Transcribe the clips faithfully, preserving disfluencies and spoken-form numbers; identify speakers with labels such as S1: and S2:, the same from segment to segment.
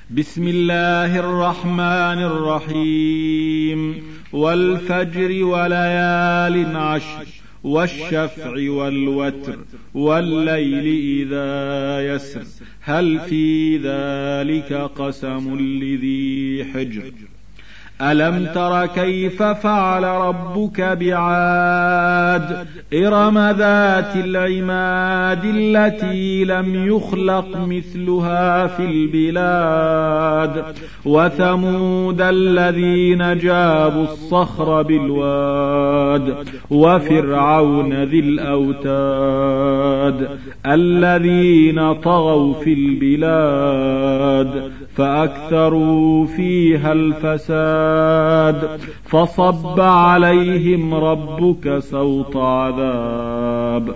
S1: بسم الله الرحمن الرحيم والفجر وليال عشر والشفع والوتر والليل إذا يسر هل في ذلك قسم لذي حجر ألم تر كيف فعل ربك بعاد إرم ذات العماد التي لم يخلق مثلها في البلاد وثمود الذين جابوا الصخر بالواد وفرعون ذي الأوتاد الذين طغوا في البلاد فأكثروا فيها الفساد فصب عليهم ربك سوط عذاب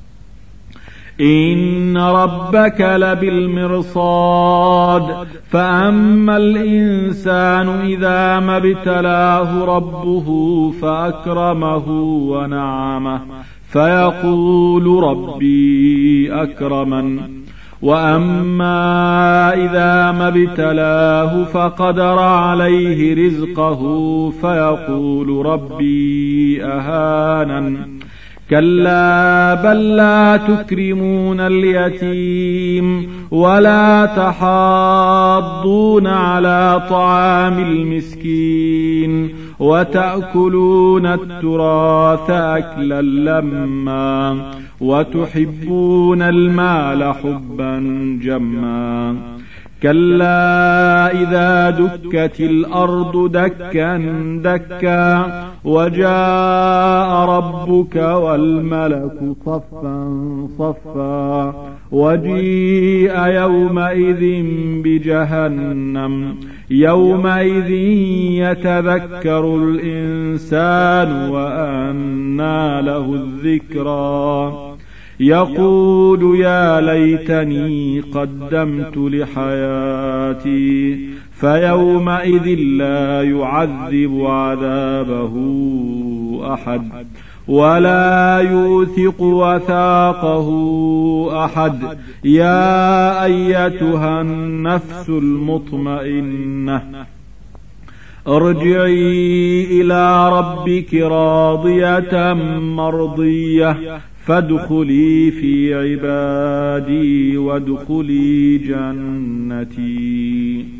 S1: إن ربك لبالمرصاد فأما الإنسان إذا ما ابتلاه ربه فأكرمه ونعمه فيقول ربي أكرمن وأما إذا ما ابتلاه فقدر عليه رزقه فيقول ربي أهانن كلا بل لا تكرمون اليتيم ولا تحاضون على طعام المسكين وتأكلون التراث أكلا لما وتحبون المال حبا جما كلا إذا دكت الأرض دكا دكا وجاء ربك والملك صفا صفا وجيء يومئذ بجهنم يومئذ يتذكر الإنسان وأنى له الذكرى يقول يا ليتني قدمت لحياتي فيومئذ لا يعذب عذابه أحد ولا يوثق وثاقه أحد يا أيتها النفس المطمئنة ارجعي إلى ربك راضية مرضية فادخلي في عبادي وادخلي جنتي.